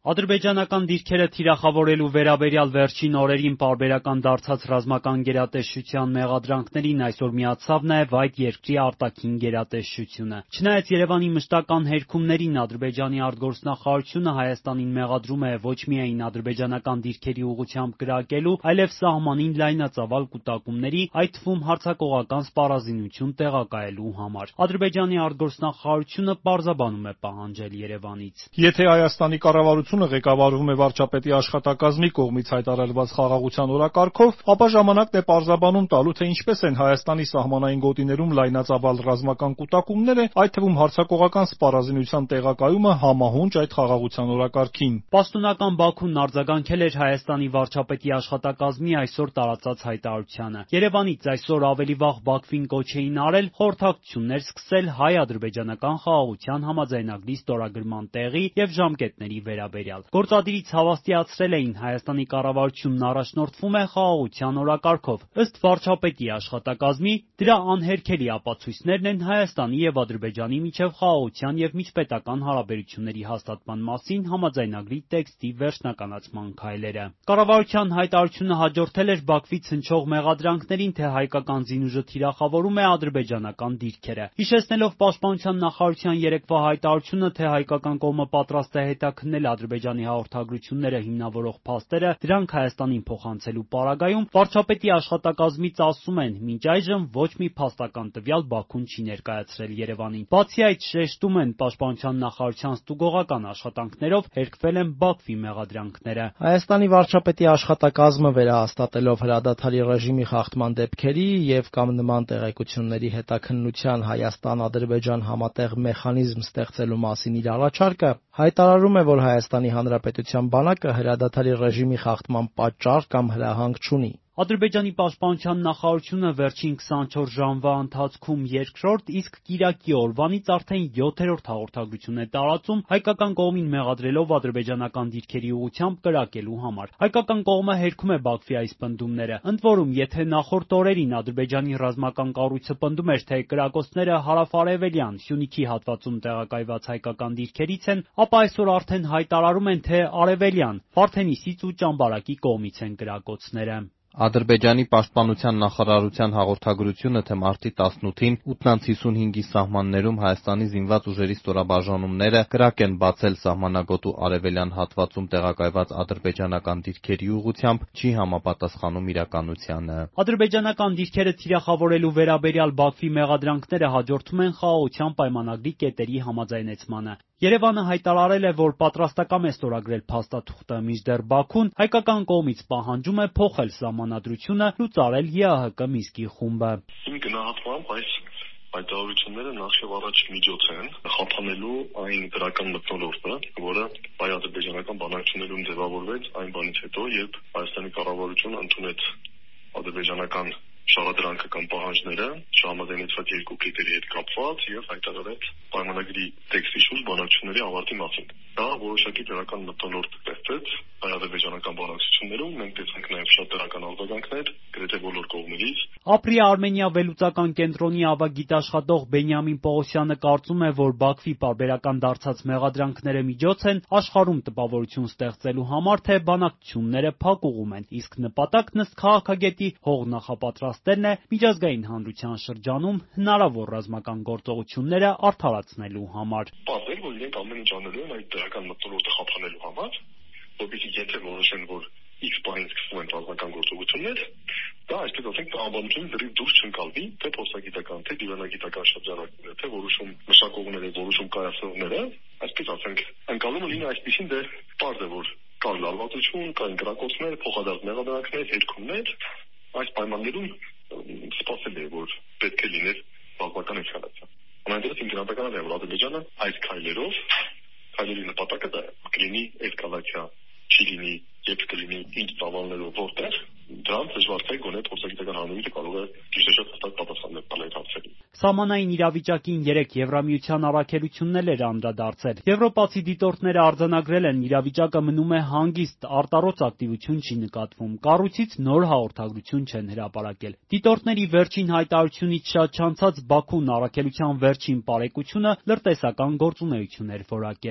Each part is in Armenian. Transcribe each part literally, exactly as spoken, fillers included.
Ադրբեջանական դիրքերը թիրախավորելու վերաբերյալ վերջին օրերին պարբերական դարձած ռազմական գերատեսչության մեղադրանքներին այսօր միացավ նաև այդ երկրի արտաքին գերատեսչությունը։ Չնայած Երևանի մշտական հերքումներին Ադրբեջանի արտգործնախարարությունը Հայաստանին մեղադրում է ոչ միայն ադրբեջանական դիրքերի ուղղությամբ կրակելու, այլև սահմանին լայնածավալ կուտակումների, այդ թվում հարձակողական սպառազինություն տեղակայելու համար։ Ադրբեջանի արտգործնախարարությունը պարզաբանում է պահանջել Երևանից. Եթե Հայաստանի կառավարությունը ղեկավարվում է վարչապետի աշխատակազմի կողմից հայտարարված խաղաղության օրակարգով, ապա ժամանակն է պարզաբանում տալու, թե ինչպես են Հայաստանի սահմանային գոտիներում լայնածավալ ռազմական կուտակումները, այդ թվում հարձակողական սպառազինության տեղակայումը համահունչ այդ խաղաղության օրակարգին։ Պաշտոնական Բաքուն արձագանքել էր Հայաստանի վարչապետի աշխատակազմի այսօր տարածած հայտարարությանը։ Երևանից այսօր ավելի վաղ Բաքվին կոչ էին արել խորհրդակցություններ սկսել հայ-ադրբեջանական խաղաղության համաձայնագրի ստորագրման տեղի և ժամկետների վերաբերյալ։ Գործադիրից հավաստիացրել էին Հայաստանի կառավարությունն առաջնորդվում է խաղաղության օրակարգով։ Ըստ վարչապետի աշխատակազմի, դրա անհերքելի ապացույցներն են Հայաստանի և Ադրբեջանի միջև խաղաղության և միջպետական հարաբերությունների հաստատման մասին համաձայնագրի տեքստի վերջնականացման քայլերը։ Կառավարության հայտարարությունը հաջորդել էր Բաքվից հնչող մեղադրանքներին, թե հայկական զինուժը թիրախավորում է ադրբեջանական դիրքերը։ Հիշեցնելով Պաշտպանության նախարարության երեկվա հայտարարությունը, թե հայկական կողմը պատրաստ է հետաքննել Ադրբեջանի հաղորդագրությունները հիմնավորող փաստերը, դրանք Հայաստանին փոխանցելու պարագայում վարչապետի աշխատակազմից ասում են, մինչ այժմ ոչ մի փաստական տվյալ Բաքուն չի ներկայացրել Երևանին։ Բացի այդ, շեշտում են, Պաշտպանության նախարարության ստուգողական աշխատանքներով հերքվել են Բաքվի մեղադրանքները։ Հայաստանի վարչապետի աշխատակազմը վերահաստատելով հրադադարի ռեժիմի խախտման դեպքերի և կամ նման տեղեկությունների հետաքննության Հայաստան-Ադրբեջան համատեղ մեխանիզմ ստեղծելու մասին իր առաջարկը, հայտարարում է, որ Հայաստանի Հանրապետության բանակը հրադադարի ռեժիմի խախտման պատճառ կամ հրահանգ չունի։ Ադրբեջանի պաշտպանության նախարարությունը վերջին քսանչորս ժամվա ընթացքում երկրորդ, իսկ կիրակի օրվանից արդեն յոթերորդ հաղորդագրություն է տարածում հայկական կողմին մեղադրելով ադրբեջանական դիրքերի ուղղությամբ կրակելու համար։ Հայկական կողմը հերքում է Բաքվի այս պնդումները։ Ընդ որում, եթե նախորդ օրերին Ադրբեջանի ռազմական կառույցը պնդում էր, թե կրակոցները հարավ-արևելյան Սյունիքի հատվածում տեղակայված հայկական դիրքերից են, ապա այսօր արդեն հայտարարում են, թե արևելյան Վարդենիսից ու Ճամբարակի կողմից են կրակոցները։ Ադրբեջանի պաշտպանության նախարարության հաղորդագրությունը, թե մարտի տասնութին ութ հիսունհինգի սահմաններում Հայաստանի զինված ուժերի ստորաբաժանումները կրակ են բացել սահմանագոտու արևելյան հատվածում տեղակայված ադրբեջանական դիրքերի ուղղությամբ, չի համապատասխանում իրականությանը։ Ադրբեջանական դիրքերը թիրախավորելու վերաբերյալ Բաքվի մեղադրանքները հաջորդում են խաղաղության պայմանագրի կետերի համաձայնեցմանը։ Երևանը հայտարարել է, որ պատրաստակամ է ստորագրել փաստաթուղթը, մինչդեռ Բաքուն հայկական կողմից պահանջում է փոխել սահմանադրությունը, լուծարել ԵԱՀԿ Մինսկի խումբը։ Իմ գնահատմամբ այս հայտարարությունները նախ եւ առաջ միջոց են խափանելու այն դրական մթնոլորտը, որը հայ-ադրբեջանական բանակցություններում ձևավորվեց այն բանից հետո, երբ Հայաստանի կառավարությունը ընդունեց ադրբեջանական շահադրանքը կամ պահանջները չհամաձայնեցված երկու կետերի հետ կապված եւ հայտարարեց պայմանագրի տեքստի շուրջ բանակցությունների ավարտի մասին։ Դա որոշակի դրական մթնոլորտ ստեղծեց հայ-ադրբեջանական բանակցություններում։ Մենք տեսանք նաեւ շատ դրական արձագանքներ գրեթե բոլոր կողմերից։ Ապրիա Արմենիա վերլուծական կենտրոնի ավագիտաշխատող Բենյամին Պողոսյանը կարծում է, որ Բաքվի պարբերական դարձած մեղադրանքները միջոց են աշխարհում տպավորություն ստեղծելու համար, թե բանակցությունները փակուղում են, իսկ նպատակն ըստ քաղաքագետի հող նախապատրաստելն է միջազգային հանրության շրջանում հնարավոր ռազմական գործողությունները արդարացնելու համար։ Պարզել, որ իրենք ամեն ինչ անելու են այդ դրական մթնոլորտը խափանելու համար, որպեսզի եթե որոշեն, որ X բանից սկսվում են ռազմական գործողություններ, դա այսպես ասենք տրամաբանությունից դեռ դուրս չընկալվի, թե փորձագիտական, թե դիվանագիտական շրջանակները, թե որոշում մշակողները, որոշում կայացնողները, այսպես ասենք, ընկալումը լինի այսպեսին, դե պարզ է, որ կար լարվածություն, կային կրակոցներ, փոխադարձ մեղադրանքներ, հերքումներ, այս պայմաններում սպասելի է, որ պետք է լիներ ռազմական էսկալացիա։ Ամենայնտեղից իմ գնահատականն է, որ Ադրբեջանը այս քայլերով քայլերի նպատակը դա է, կլինի էսկալացիա, չի լինի, երբ կլինի ինչ ծավալներով որտեղ, դրանց դժվար թե գոնե փորձագիտական հանրույթը կարող է ճիշտ հստակ պատասխաններ տալ այդ հարցերին։ Սահմանային իրավիճակին երեք Եվրամիության առաքելությունն էր անդրադարձել։ Եվրոպացի դիտորդները արձանագրել են, իրավիճակը մնում է հանգիստ, արտառոց ակտիվություն չի նկատվում, կառույցից նոր հաղորդագրություն չեն հրապարակել։ Դիտորդների վերջին հայտարարությունից շատ չանցած Բաքուն առաքելության վերջին պարեկությունը լրտեսական գործունեություն էր որակել։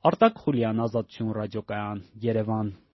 Արտակ Խուլյան, Ազատություն ռադիոկայան, Երևան։